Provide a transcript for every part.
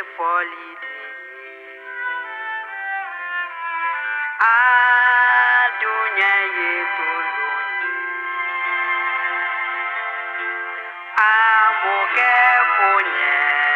folie. Adunya yetuluni. Amuke punye.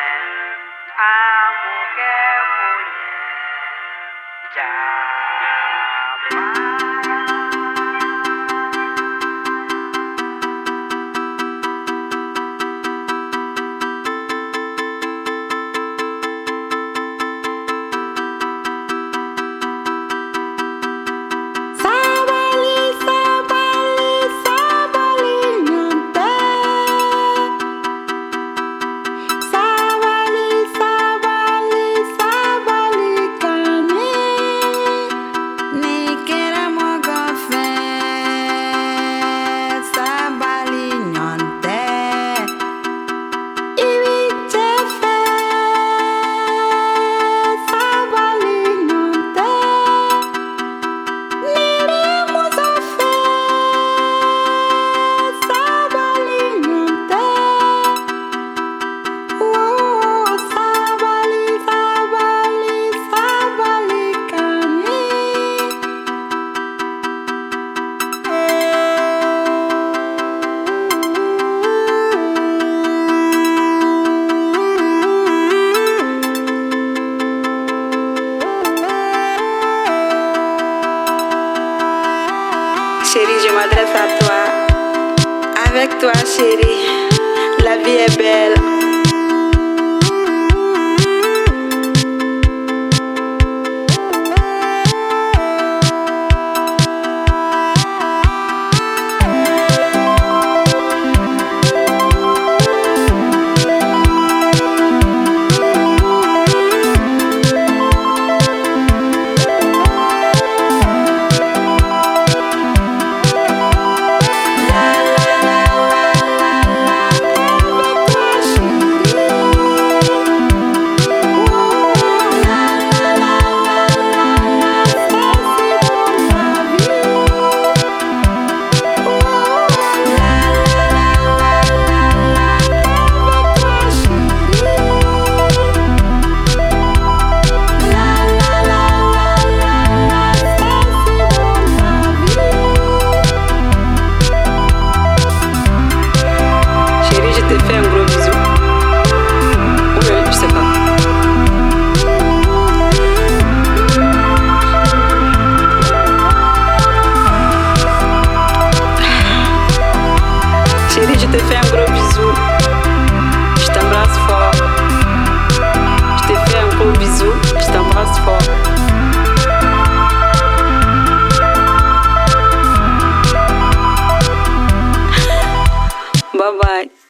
Chérie, je m'adresse à toi. Avec toi, chérie, la vie est belle. Je te fais un gros bisou. Je t'embrasse fort. Je te fais un gros bisou. Je t'embrasse fort. Bye bye.